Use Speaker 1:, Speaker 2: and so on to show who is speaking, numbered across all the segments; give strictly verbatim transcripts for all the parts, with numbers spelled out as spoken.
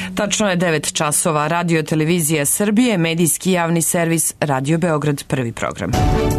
Speaker 1: Tačno je devet časova. Radio Televizija Srbije, medijski javni servis Radio Beograd, prvi program.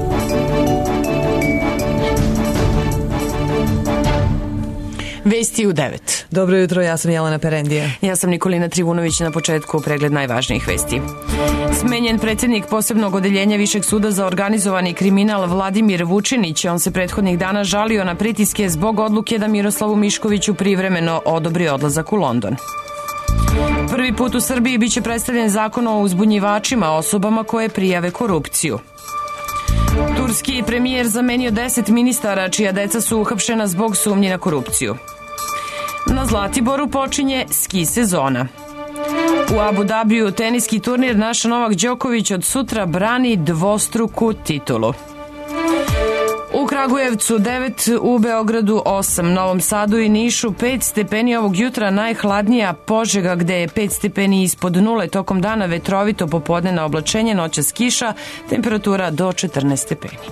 Speaker 1: Vesti u devet.
Speaker 2: Dobro jutro, ja sam Jelena Perendija.
Speaker 1: Ja sam Nikolina Trivunović, na početku pregled najvažnijih vesti. Smenjen predsjednik posebnog odeljenja Višeg suda za organizovani kriminal Vladimir Vučinić. On se prethodnih dana žalio na pritiske zbog odluke da Miroslavu Miškoviću privremeno odobri odlazak u London. Prvi put u Srbiji biće predstavljen zakon o uzbunjivačima, osobama koje prijave korupciju. Turski premijer zamenio deset ministara čija deca su uhapšena zbog sumnji na korupciju. Na Zlatiboru počinje ski sezona. U Abu Dabiju teniski turnir naš Novak Đoković od sutra brani dvostruku titulu. U Kragujevcu devet, u Beogradu osam, Novom Sadu i Nišu pet stepeni ovog jutra, najhladnija Požega gde je pet stepeni ispod nule, tokom dana vetrovito, popodnevna oblačenje, noćas kiša, temperatura do četrnaest stepeni.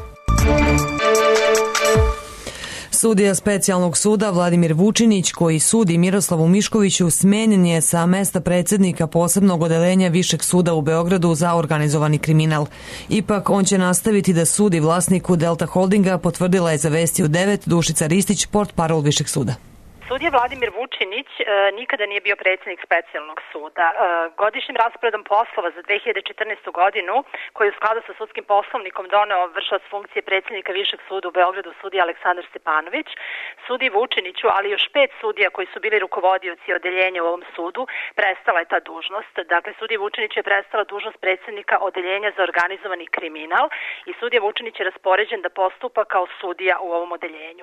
Speaker 2: Sudija specijalnog suda Vladimir Vučinić, koji sudi Miroslavu Miškoviću, smenjen je sa mesta predsjednika posebnog odeljenja Višeg suda u Beogradu za organizovani kriminal. Ipak, on će nastaviti da sudi vlasniku Delta Holdinga, potvrdila je za Vesti u devet Dušica Ristić, portparol Višeg suda.
Speaker 3: Sudija Vladimir Vučinić e, nikada nije bio predsjednik specijalnog suda. E, godišnjim rasporedom poslova za dve hiljade četrnaestu godinu, koji je u skladu sa sudskim poslovnikom doneo vršilac funkcije predsjednika Višeg suda u Beogradu, sudija Aleksandar Stepanović, sudiji Vučiniću, ali još pet sudija koji su bili rukovodioci odeljenja u ovom sudu, prestala je ta dužnost. Dakle, sudija Vučinić je prestala dužnost predsjednika odeljenja za organizovani kriminal i sudija Vučinić je raspoređen da postupa kao sudija u ovom odeljenju.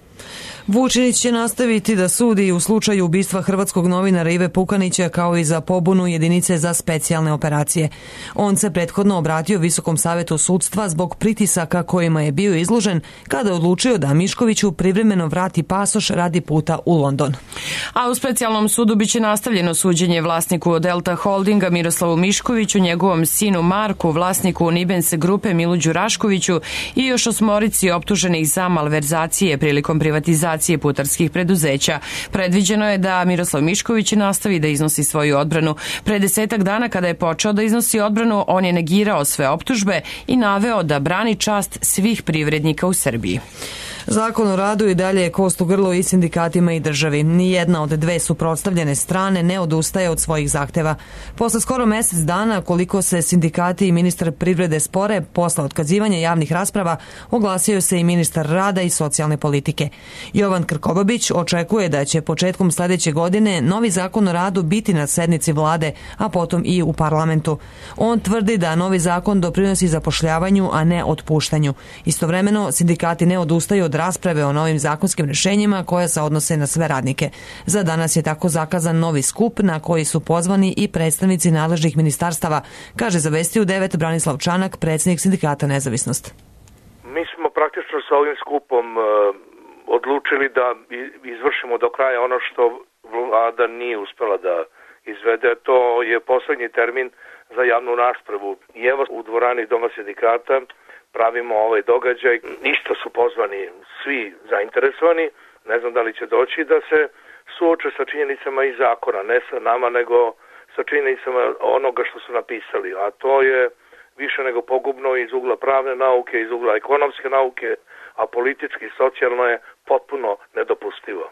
Speaker 2: Vučinić će nastaviti da sudi u slučaju ubistva hrvatskog novinara Ive Pukanića, kao i za pobunu jedinice za specijalne operacije. On se prethodno obratio Visokom savetu sudstva zbog pritisaka kojima je bio izložen kada je odlučio da Miškoviću privremeno vrati pasoš radi puta u London.
Speaker 1: A u specijalnom sudu biće nastavljeno suđenje vlasniku Delta Holdinga Miroslavu Miškoviću, njegovom sinu Marku, vlasniku Nibense grupe Milu Đuraškoviću i još osmorici optuženih za malverzacije prilikom privatizacije putarskih preduzeća. Predviđeno je da Miroslav Mišković nastavi da iznosi svoju odbranu. Pre desetak dana kada je počeo da iznosi odbranu, on je negirao sve optužbe i naveo da brani čast svih privrednika u Srbiji.
Speaker 2: Zakon o radu i dalje je kost u grlu i sindikatima i državi. Nijedna od dve suprotstavljene strane ne odustaje od svojih zahteva. Posle skoro mesec dana, koliko se sindikati i ministar privrede spore, posle otkazivanja javnih rasprava, oglasio se i ministar rada i socijalne politike. Jovan Krkobabić očekuje da će početkom sledeće godine novi zakon o radu biti na sednici vlade, a potom i u parlamentu. On tvrdi da novi zakon doprinosi zapošljavanju, a ne otpuštanju. Istovremeno, sindikati ne odustaju od rasprave o novim zakonskim rešenjima koja se odnose na sve radnike. Za danas je tako zakazan novi skup na koji su pozvani i predstavnici nadležnih ministarstava, kaže za Vesti u devet Branislav Čanak, predsjednik sindikata Nezavisnost.
Speaker 4: Mi smo praktično sa ovim skupom uh, odlučili da izvršimo do kraja ono što vlada nije uspela da izvede. To je poslednji termin za javnu raspravu. I evo u dvorani Doma sindikata pravimo ovaj događaj. Isto su pozvani svi zainteresovani, ne znam da li će doći, da se suoče sa činjenicama iz zakona, ne sa nama, nego sa činjenicama onoga što su napisali. A to je više nego pogubno iz ugla pravne nauke, iz ugla ekonomske nauke, a politički i socijalno je potpuno nedopustivo.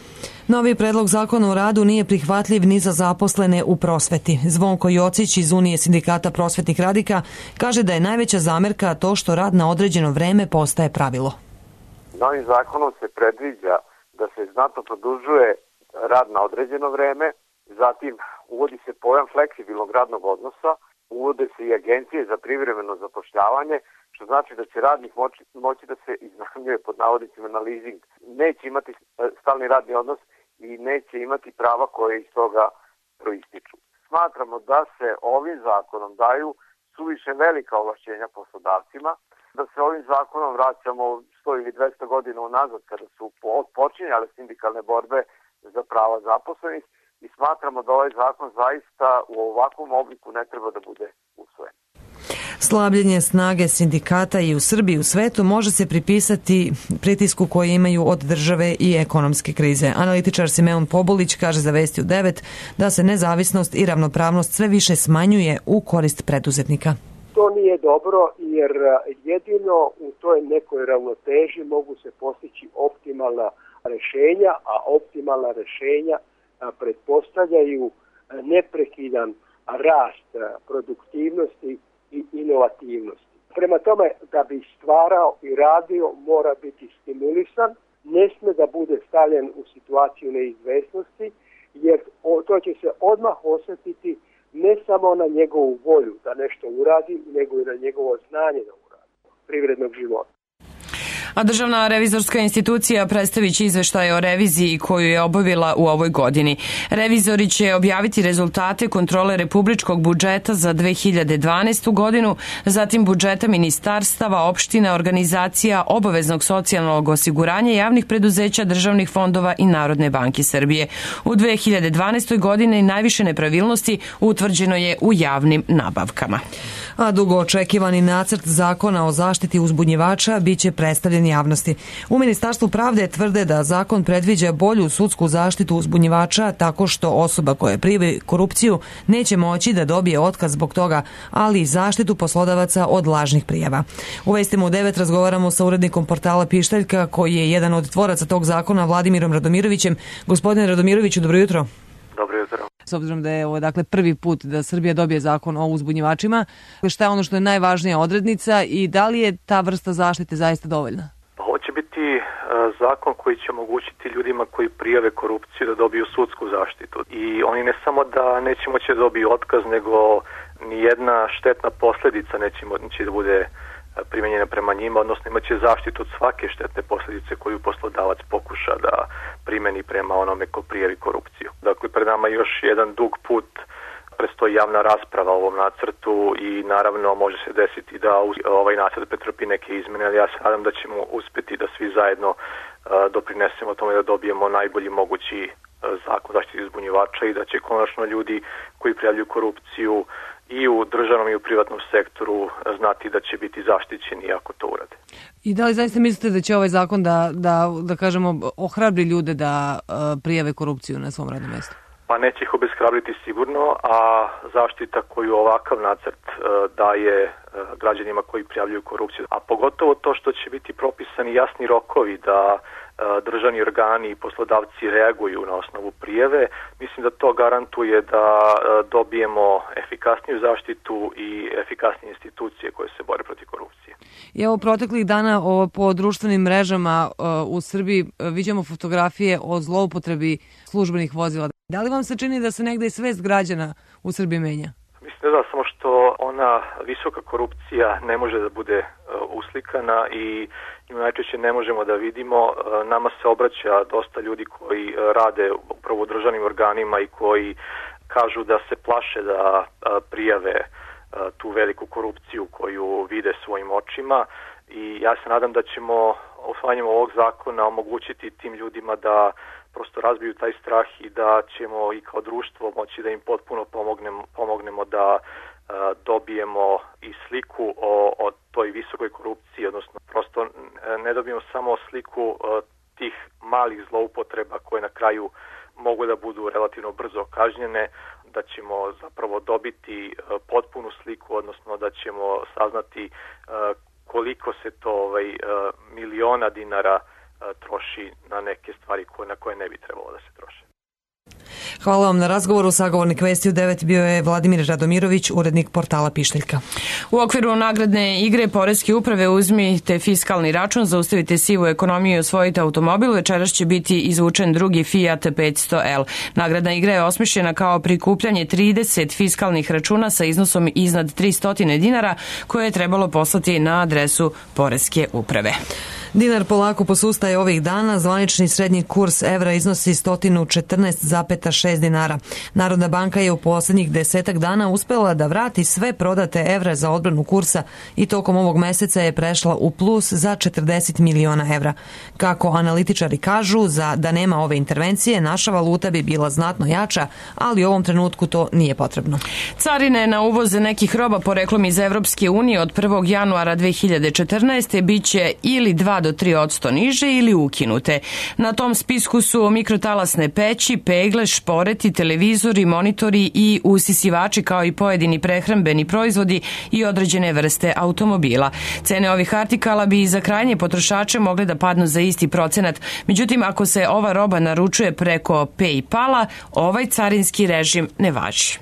Speaker 2: Novi predlog zakona o radu nije prihvatljiv ni za zaposlene u prosveti. Zvonko Jocić iz Unije sindikata prosvetnih radnika kaže da je najveća zamerka to što rad na određeno vreme postaje pravilo.
Speaker 5: Novim zakonom se predviđa da se znatno produžuje rad na određeno vreme, zatim uvodi se pojam fleksibilnog radnog odnosa, uvode se i agencije za privremeno zapošljavanje, što znači da će radnik moći, moći da se iznajmljuje pod navodnicima na leasing. Neće imati stalni radni odnos i neće imati prava koje iz toga proističu. Smatramo da se ovim zakonom daju suviše velika ovlašćenja poslodavcima, da se ovim zakonom vraćamo sto ili dvesta godina unazad kada su počinjale sindikalne borbe za prava zaposlenih i smatramo da ovaj zakon zaista u ovakvom obliku ne treba da bude usvojen.
Speaker 2: Slabljenje snage sindikata i u Srbiji i u svetu može se pripisati pritisku koji imaju od države i ekonomske krize. Analitičar Simeon Pobulić kaže za Vesti u devet da se nezavisnost i ravnopravnost sve više smanjuje u korist preduzetnika.
Speaker 6: To nije dobro jer jedino u toj nekoj ravnoteži mogu se postići optimalna rešenja, a optimalna rešenja pretpostavljaju neprekidan rast produktivnosti i inovativnosti. Prema tome, da bi stvarao i radio, mora biti stimulisan, ne sme da bude stavljen u situaciju neizvesnosti, jer to će se odmah osjetiti ne samo na njegovu volju da nešto uradi, nego i na njegovo znanje da uradi privrednog života.
Speaker 1: A Državna revizorska institucija predstavit će izveštaj o reviziji koju je obavila u ovoj godini. Revizori će objaviti rezultate kontrole republičkog budžeta za dve hiljade dvanaestu godinu, zatim budžeta ministarstava, opština, organizacija, obaveznog socijalnog osiguranja, javnih preduzeća, državnih fondova i Narodne banke Srbije. U dve hiljade dvanaestoj godini najviše nepravilnosti utvrđeno je u javnim nabavkama.
Speaker 2: A dugo očekivani nacrt zakona o zaštiti uzbunjivača biće predstavljen javnosti. U Ministarstvu pravde tvrde da zakon predviđa bolju sudsku zaštitu uzbunjivača tako što osoba koja prijavi korupciju neće moći da dobije otkaz zbog toga, ali i zaštitu poslodavaca od lažnih prijava. U Vestima u devet razgovaramo sa urednikom portala Pištaljka koji je jedan od tvoraca tog zakona, Vladimirom Radomirovićem. Gospodine Radomiroviću, dobro jutro.
Speaker 7: Dobro jutro.
Speaker 2: S obzirom da je ovo dakle prvi put da Srbija dobije zakon o uzbunjivačima, šta je ono što je najvažnija odrednica i da li je ta vrsta zaštite zaista dovoljna?
Speaker 7: Ovo će biti uh, zakon koji će omogućiti ljudima koji prijave korupciju da dobiju sudsku zaštitu. I oni ne samo da neće moći da dobiju otkaz, nego ni jedna štetna posljedica neće moći da bude primenjena prema njima, odnosno imaće zaštitu od svake štetne posljedice koju poslodavac pokuša da primeni prema onome ko prijavi korupciju. Dakle, pred nama još jedan dug put, predstoji javna rasprava o ovom nacrtu i naravno može se desiti da ovaj nacrt pretrpi neke izmene, ali ja se nadam da ćemo uspjeti da svi zajedno doprinesemo tome da dobijemo najbolji mogući zakon zaštiti uzbunjivača i da će konačno ljudi koji prijavljuju korupciju i u državnom i u privatnom sektoru znati da će biti zaštićeni ako to urade.
Speaker 2: I da li zaista mislite da će ovaj zakon da, da, da kažemo, ohrabri ljude da uh, prijave korupciju na svom radnom mjestu?
Speaker 7: Pa neće ih obeshrabriti sigurno, a zaštita koju ovakav nacrt uh, daje uh, građanima koji prijavljuju korupciju, a pogotovo to što će biti propisani jasni rokovi da državni organi i poslodavci reaguju na osnovu prijave, mislim da to garantuje da dobijemo efikasniju zaštitu i efikasnije institucije koje se bore protiv korupcije.
Speaker 2: I evo proteklih dana o, po društvenim mrežama u Srbiji viđamo fotografije o zloupotrebi službenih vozila. Da li vam se čini da se negde i svest građana u Srbiji menja?
Speaker 7: Mislim da samo što ona visoka korupcija ne može da bude uh, uslikana i nju najčešće ne možemo da vidimo. Uh, nama se obraća dosta ljudi koji uh, rade upravo u državnim organima i koji kažu da se plaše da uh, prijave uh, tu veliku korupciju koju vide svojim očima i ja se nadam da ćemo usvajanjem ovog zakona omogućiti tim ljudima da prosto razbiju taj strah i da ćemo i kao društvo moći da im potpuno pomognemo, pomognemo da uh, dobijemo i sliku o, o toj visokoj korupciji, odnosno prosto ne dobijemo samo sliku uh, tih malih zloupotreba koje na kraju mogu da budu relativno brzo kažnjene, da ćemo zapravo dobiti uh, potpunu sliku, odnosno da ćemo saznati uh, koliko se to ovaj, uh, miliona dinara troši na neke stvari koje, na koje ne bi trebalo da se troše.
Speaker 2: Hvala vam na razgovoru. Sagovornik Vesti u devet bio je Vladimir Radomirović, urednik portala Pištaljka.
Speaker 1: U okviru nagradne igre Poreske uprave uzmite fiskalni račun, zaustavite sivu ekonomiju i osvojite automobil. Večeras će biti izvučen drugi Fiat petsto L. Nagradna igra je osmišljena kao prikupljanje trideset fiskalnih računa sa iznosom iznad tristo dinara koje je trebalo poslati na adresu Poreske uprave.
Speaker 2: Dinar polako posustaje ovih dana, zvanični srednji kurs evra iznosi sto četrnaest zarez šest dinara. Narodna banka je u posljednjih desetak dana uspela da vrati sve prodate evra za odbranu kursa i tokom ovog meseca je prešla u plus za četrdeset miliona evra. Kako analitičari kažu, za da nema ove intervencije, naša valuta bi bila znatno jača, ali u ovom trenutku to nije potrebno.
Speaker 1: Carine na uvoze nekih roba poreklom iz Evropske unije od prvog januara dve hiljade četrnaeste biće ili dva do tri odsto niže ili ukinute. Na tom spisku su mikrotalasne peći, pegle, šporeti, televizori, monitori i usisivači kao i pojedini prehrambeni proizvodi i određene vrste automobila. Cene ovih artikala bi za krajnje potrošače mogle da padnu za isti procenat. Međutim, ako se ova roba naručuje preko PayPala, ovaj carinski režim ne važi.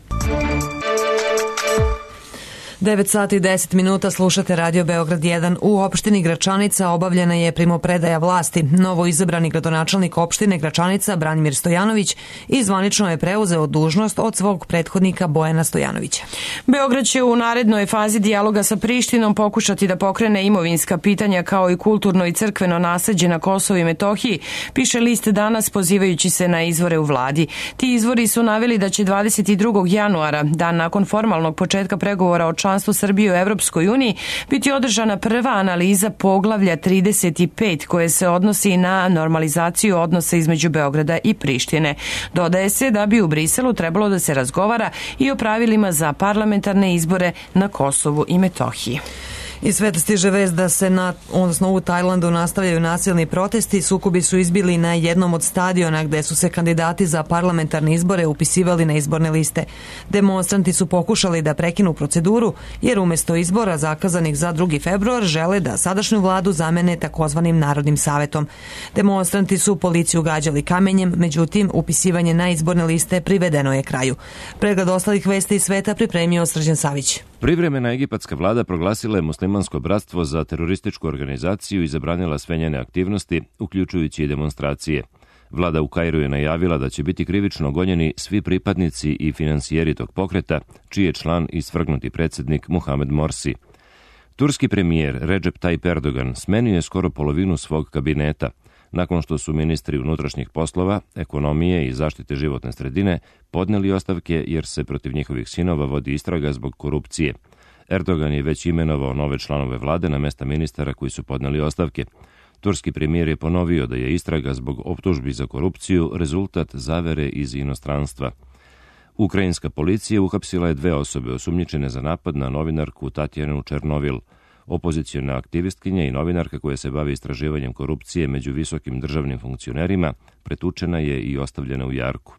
Speaker 2: devet sati i deset minuta, slušate Radio Beograd jedan. U opštini Gračanica obavljena je primopredaja vlasti. Novo izabrani gradonačelnik opštine Gračanica, Branimir Stojanović, i zvanično je preuzeo dužnost od svog prethodnika Bojana Stojanovića.
Speaker 1: Beograd će u narednoj fazi dijaloga sa Prištinom pokušati da pokrene imovinska pitanja kao i kulturno i crkveno nasleđe na Kosovu i Metohiji, piše list Danas pozivajući se na izvore u vladi. Ti izvori su naveli da će dvadeset drugog januara, dan nakon formalnog početka pregovora o članstvu Srbije u Evropskoj uniji, biti održana prva analiza poglavlja trideset pet koje se odnosi na normalizaciju odnosa između Beograda i Prištine. Dodaje se da bi u Briselu trebalo da se razgovara i o pravilima za parlamentarne izbore na Kosovu i Metohiji.
Speaker 2: Iz sveta stiže vest da se na, odnosno u Tajlandu nastavljaju nasilni protesti. Sukobi su izbili na jednom od stadiona gde su se kandidati za parlamentarne izbore upisivali na izborne liste. Demonstranti su pokušali da prekinu proceduru jer umesto izbora zakazanih za drugi februar žele da sadašnju vladu zamene takozvanim Narodnim savetom. Demonstranti su policiju gađali kamenjem, međutim upisivanje na izborne liste privedeno je kraju. Pregled ostalih vesti iz sveta pripremio Srđan Savić.
Speaker 8: Privremena egipatska vlada proglasila je muslimansko bratstvo za terorističku organizaciju i zabranila sve njene aktivnosti, uključujući i demonstracije. Vlada u Kairu je najavila da će biti krivično gonjeni svi pripadnici i finansijeri tog pokreta, čiji je član i svrgnuti predsjednik Mohamed Morsi. Turski premijer Recep Tayyip Erdogan smenio je skoro polovinu svog kabineta, nakon što su ministri unutrašnjih poslova, ekonomije i zaštite životne sredine podneli ostavke jer se protiv njihovih sinova vodi istraga zbog korupcije. Erdogan je već imenovao nove članove vlade na mesta ministara koji su podneli ostavke. Turski premijer je ponovio da je istraga zbog optužbi za korupciju rezultat zavere iz inostranstva. Ukrajinska policija uhapsila je dve osobe osumnjičene za napad na novinarku Tatjanu Černovil. Opoziciona aktivistkinja i novinarka koja se bavi istraživanjem korupcije među visokim državnim funkcionerima pretučena je i ostavljena u jarku.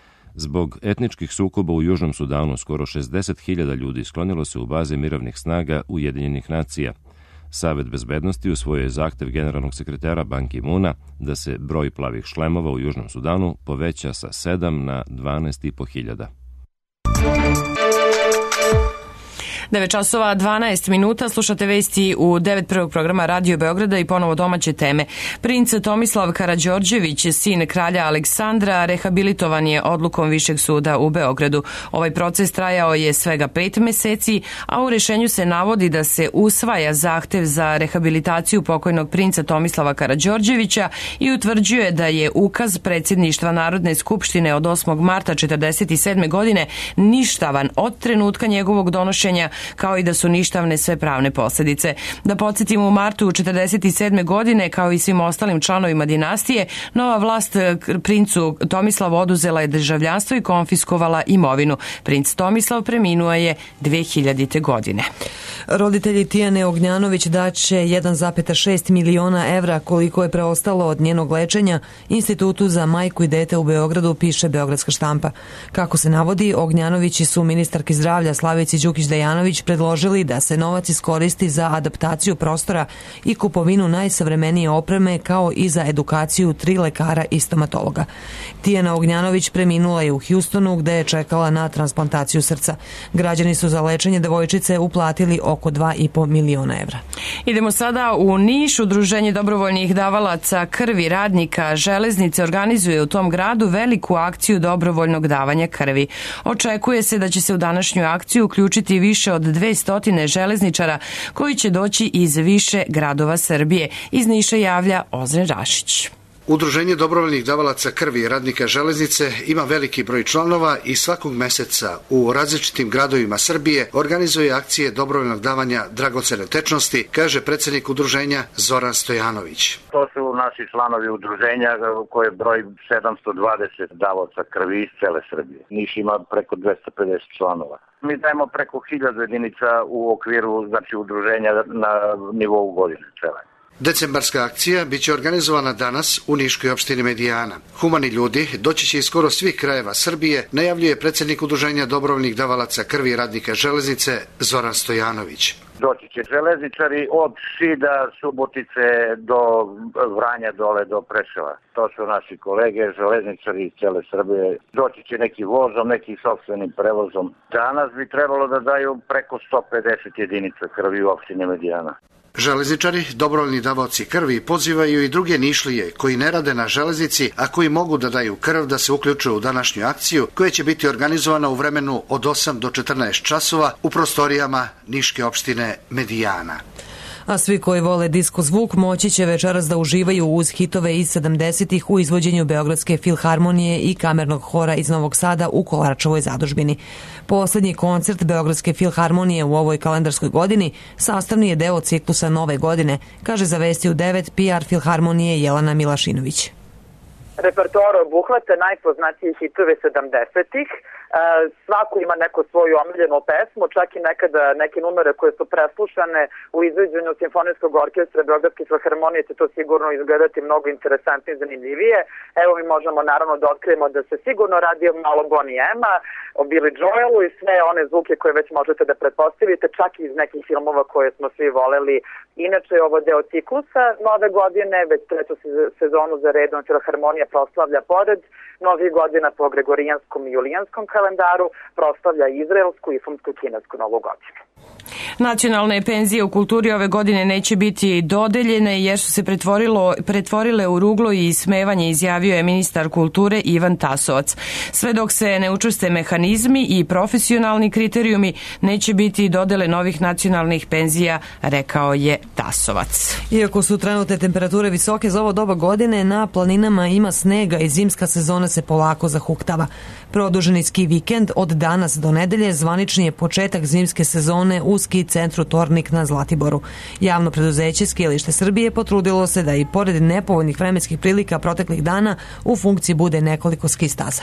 Speaker 8: Zbog etničkih sukoba u Južnom Sudanu skoro šezdeset hiljada ljudi sklonilo se u baze mirovnih snaga Ujedinjenih nacija. Savet bezbednosti usvojio je zahtev generalnog sekretara Ban Ki-moona da se broj plavih šlemova u Južnom Sudanu poveća sa sedam na dvanaest i po hiljada.
Speaker 1: devet časova dvanaest minuta, slušate vesti u devet prvog programa Radio Beograda i ponovo domaće teme. Princ Tomislav Karađorđević, sin kralja Aleksandra, rehabilitovan je odlukom Višeg suda u Beogradu. Ovaj proces trajao je svega pet meseci, a u rešenju se navodi da se usvaja zahtev za rehabilitaciju pokojnog princa Tomislava Karađorđevića i utvrđuje da je ukaz predsjedništva Narodne skupštine od osmog marta četrdeset sedme godine ništavan od trenutka njegovog donošenja, kao i da su ništavne sve pravne posljedice. Da podsjetimo, u martu četrdeset sedme godine, kao i svim ostalim članovima dinastije, nova vlast princu Tomislavu oduzela je državljanstvo i konfiskovala imovinu. Princ Tomislav preminuo je dve hiljadite. godine.
Speaker 2: Roditelji Tijane Ognjanović daće jedan zarez šest miliona evra koliko je preostalo od njenog lečenja Institutu za majku i dete u Beogradu, piše Beogradska štampa. Kako se navodi, Ognjanovići su ministarki zdravlja Slavici Đukić-Dejanović predložili da se novac iskoristi za adaptaciju prostora i kupovinu najsavremenije opreme, kao i za edukaciju tri lekara i stomatologa. Tijana Ognjanović preminula je u Hjustonu gde je čekala na transplantaciju srca. Građani su za lečenje devojčice uplatili oko dva i po miliona evra.
Speaker 1: Idemo sada u Niš. Udruženje dobrovoljnih davalaca krvi radnika železnice organizuje u tom gradu veliku akciju dobrovoljnog davanja krvi. Očekuje se da će se u današnju akciju uključiti više od od dvesta železničara koji će doći iz više gradova Srbije. Iz Niša javlja Ozren Rašić.
Speaker 9: Udruženje dobrovoljnih davalaca krvi i radnika železnice ima veliki broj članova i svakog meseca u različitim gradovima Srbije organizuje akcije dobrovoljnog davanja dragocene tečnosti, kaže predsednik udruženja Zoran Stojanović.
Speaker 10: To su naši članovi udruženja koje broji sedamsto dvadeset davaoca krvi iz cele Srbije. Niš ima preko dvesta pedeset članova. Mi dajemo preko hiljadu jedinica u okviru znači udruženja na nivou godine cele.
Speaker 9: Decembarska akcija biće organizovana danas u Niškoj opštini Medijana. Humani ljudi doći će iz skoro svih krajeva Srbije, najavljuje predsednik udruženja dobrovoljnih davalaca krvi i radnika železnice Zoran Stojanović.
Speaker 10: Doći će železničari od Šida, Subotice do Vranja dole do Preševa. To su naši kolege, železničari iz cele Srbije. Doći će neki vozom, neki sopstvenim prevozom. Danas bi trebalo da daju preko sto pedeset jedinica krvi u opštini Medijana.
Speaker 9: Železničari, dobrovoljni davaoci krvi pozivaju i druge Nišlije koji ne rade na železnici, a koji mogu da daju krv da se uključuju u današnju akciju koja će biti organizovana u vremenu od osam do četrnaest časova u prostorijama Niške opštine Medijana.
Speaker 2: A svi koji vole disko zvuk moći će večeras da uživaju uz hitove iz sedamdesetih u izvođenju Beogradske filharmonije i kamernog hora iz Novog Sada u Kolarčevoj zadužbini. Poslednji koncert Beogradske filharmonije u ovoj kalendarskoj godini sastavni je deo ciklusa Nove godine, kaže za Vesti u devet P R filharmonije Jelena Milašinović.
Speaker 11: Repertoar obuhvata najpoznatije hitove sedamdesetih. Svako ima neku svoju omiljenu pesmu, čak i nekada neke numere koje su preslušane u izvođenju Simfonijskog orkestra Beogradske filharmonije će to sigurno izgledati mnogo interesantnije i zanimljivije. Evo mi možemo naravno da otkrijemo da se sigurno radi o malo Bonnie Ema, o Billy Joelu i sve one zvuke koje već možete da pretpostavite, čak i iz nekih filmova koje smo svi voleli. Inače je ovo deo ciklusa Nove godine, već treću sezonu za redom filharmonija proslavlja pored Novih godina po gregorijanskom i julijanskom kalendaru, proslavlja izraelsku, islamsku i kinesku Novu godinu.
Speaker 1: Nacionalne penzije u kulturi ove godine neće biti dodeljene jer su se pretvorilo, pretvorile u ruglo i ismevanje, izjavio je ministar kulture Ivan Tasovac. Sve dok se ne učvrste mehanizmi i profesionalni kriterijumi, neće biti dodele novih nacionalnih penzija, rekao je Tasovac.
Speaker 2: Iako su trenutne temperature visoke za ovo doba godine, na planinama ima snega i zimska sezona se polako zahuktava. Produženi ski vikend od danas do nedelje zvanični je početak zimske sezone u ski centru Tornik na Zlatiboru. Javno preduzeće Skijalište Srbije potrudilo se da i pored nepovoljnih vremenskih prilika proteklih dana u funkciji bude nekoliko ski staza.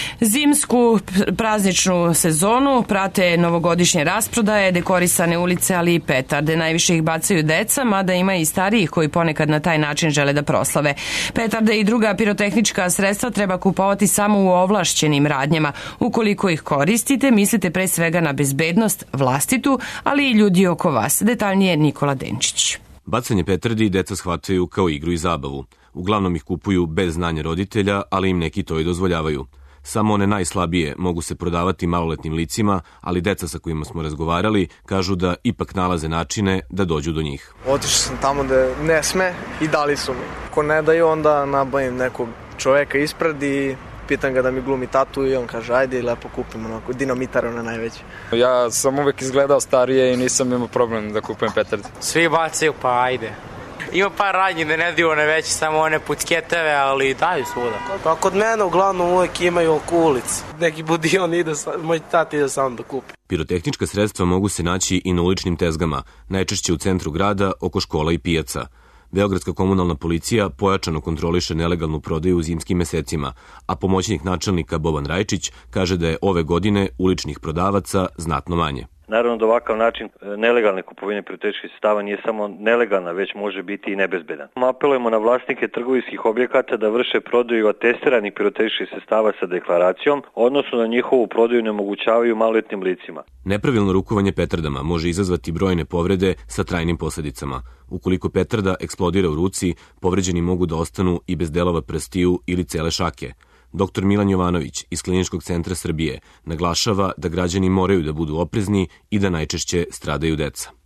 Speaker 1: Zimsku prazničnu sezonu prate novogodišnje rasprodaje, dekorisane ulice, ali i petarde. Najviše ih bacaju deca, mada ima i starijih koji ponekad na taj način žele da proslave. Petarde i druga pirotehnička sredstva treba kupovati samo u ovlašćenim radnjama. Ukoliko ih koristite, mislite pre svega na bezbednost vlastitu, ali i ljudi oko vas. Detaljnije Nikola Denčić.
Speaker 12: Bacanje petardi deca shvataju kao igru i zabavu. Uglavnom ih kupuju bez znanja roditelja, ali im neki to i dozvoljavaju. Samo one najslabije mogu se prodavati maloletnim licima, ali deca sa kojima smo razgovarali kažu da ipak nalaze načine da dođu do njih.
Speaker 13: Otišao sam tamo da ne sme i dali su mi. Ako ne daju, onda nabavim nekog čoveka ispred i pitam ga da mi glumi tatu i on kaže ajde i lepo kupim onako dinamitar na najveći.
Speaker 14: Ja sam uvek izgledao starije i nisam imao problem da kupujem petarde.
Speaker 15: Svi bacaju pa ajde. Ima par radnji da ne daju one veće, samo one pucketeve, ali daju svuda.
Speaker 16: Pa kod mene uglavnom uvek imaju oko ulici. Neki budi on ide, moj tata ide sam da kupi.
Speaker 12: Pirotehnička sredstva mogu se naći i na uličnim tezgama, najčešće u centru grada, oko škola i pijaca. Beogradska komunalna policija pojačano kontroliše nelegalnu prodaju u zimskim mesecima, a pomoćnik načelnika Boban Rajčić kaže da je ove godine uličnih prodavaca znatno manje.
Speaker 17: Naravno da ovakav način nelegalne kupovine pirotehničkih sredstava nije samo nelegalna, već može biti i nebezbedan. Apelujemo na vlasnike trgovinskih objekata da vrše prodaju atestiranih pirotehničkih sredstava sa deklaracijom, odnosno na njihovu prodaju ne omogućavaju maloletnim licima.
Speaker 12: Nepravilno rukovanje petardama može izazvati brojne povrede sa trajnim posledicama. Ukoliko petarda eksplodira u ruci, povređeni mogu da ostanu i bez delova prstiju ili cele šake. Doktor Milan Jovanović iz Kliničkog centra Srbije naglašava da građani moraju da budu oprezni i da najčešće stradaju deca.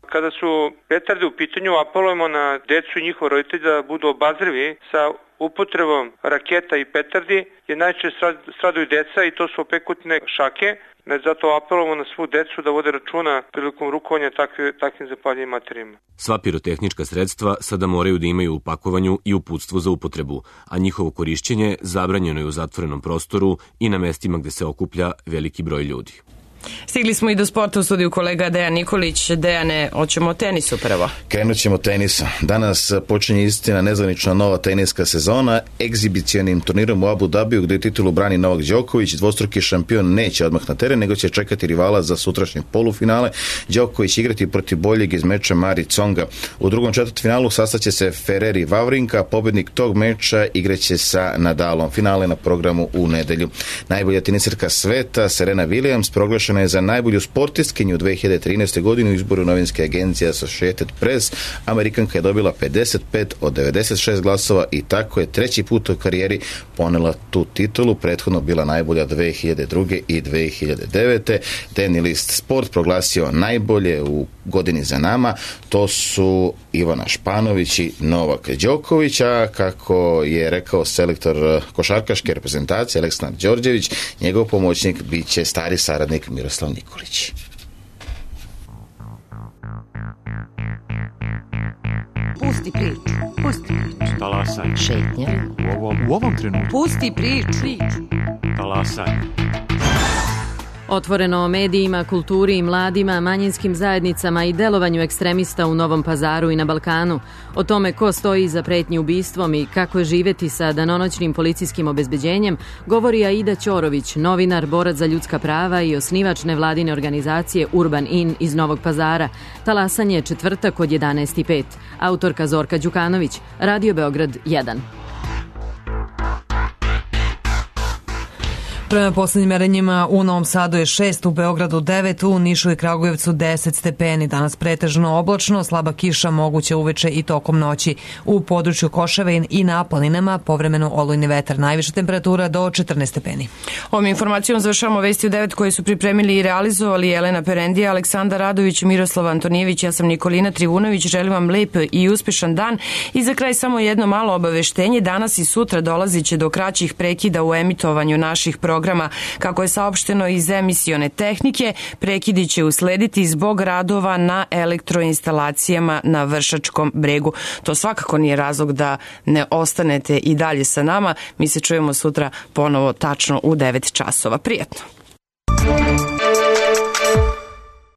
Speaker 18: Kada su petarde u pitanju, apelujemo na decu i njihov roditelj da budu obazrivi sa upotrebom raketa i petardi, jer najčešće stradaju deca i to su opekutne šake. Zato apelujemo na svu decu da vode računa prilikom rukovanja takvi, takvim zapaljivim materijama.
Speaker 12: Sva pirotehnička sredstva sada moraju da imaju u pakovanju i uputstvo za upotrebu, a njihovo korišćenje zabranjeno je u zatvorenom prostoru i na mestima gde se okuplja veliki broj ljudi.
Speaker 1: Stigli smo i do sporta u studiju kolega Dejan Nikolić. Dejane, hoćemo o tenisu prvo.
Speaker 19: Krenut ćemo tenisa. Danas počinje istina nezvanična nova teniska sezona egzibicionim turnirom u Abu Dhabiju gde titulu brani Novak Đoković. Dvostruki šampion neće odmah na teren, nego će čekati rivala za sutrašnje polufinale. Đoković igrati protiv boljeg iz meča Mari Tsonga. U drugom četvrtfinalu sastaće se Ferreri Vavrinka, pobednik tog meča igraće sa Nadalom. Finale na programu u nedelju. Najbolja tenisirka sveta Serena Williams proglašena je za najbolju sportistkinju u dve hiljade trinaeste. godine u izboru novinske agencije Associated Press. Amerikanka je dobila pedeset pet od devedeset šest glasova i tako je treći put u karijeri ponela tu titulu. Prethodno bila najbolja dve hiljade druge. i dve hiljade devete. Dnevni list Sport proglasio najbolje u godini za nama. To su Ivana Španović i Novak Đoković, a kako je rekao selektor košarkaške reprezentacije Aleksandar Đorđević, njegov pomoćnik biće stari saradnik Miroslav Nikolić.
Speaker 20: Pusti priču, pusti priču.
Speaker 21: Talasaj.
Speaker 20: Šetnja.
Speaker 21: U ovom, u ovom trenutku.
Speaker 20: Pusti priču. priču.
Speaker 21: Talasaj.
Speaker 22: Otvoreno o medijima, kulturi i mladima, manjinskim zajednicama i delovanju ekstremista u Novom Pazaru i na Balkanu. O tome ko stoji iza pretnji ubistvom i kako je živeti sa danonoćnim policijskim obezbeđenjem, govori Aida Ćorović, novinar, borac za ljudska prava i osnivač nevladine organizacije Urban In iz Novog Pazara. Talasanje je četvrtak od jedanaest i pet. Autorka Zorka Đukanović, Radio Beograd jedan.
Speaker 2: Prema poslednjim merenjima u Novom Sadu je šest, u Beogradu devet, u Nišu i Kragujevcu deset stepeni. Danas pretežno oblačno, slaba kiša moguće uveče i tokom noći. U području Košave i na planinama povremeno olujni vetar. Najviša temperatura do četrnaest stepeni.
Speaker 1: Ovom informacijom završavamo vesti u devet koje su pripremili i realizovali Jelena Perendija, Aleksandar Radović, Miroslav Antonijević, ja sam Nikolina Trivunović. Želim vam lep i uspešan dan. I za kraj samo jedno malo obaveštenje. Danas i sutra dolazit će do kraćih prekida u emitovanju naših programa. programa. Kako je saopšteno iz emisione tehnike, prekidi će uslediti zbog radova na elektroinstalacijama na Vršačkom bregu. To svakako nije razlog da ne ostanete i dalje sa nama. Mi se čujemo sutra ponovo tačno u devet časova. Prijetno!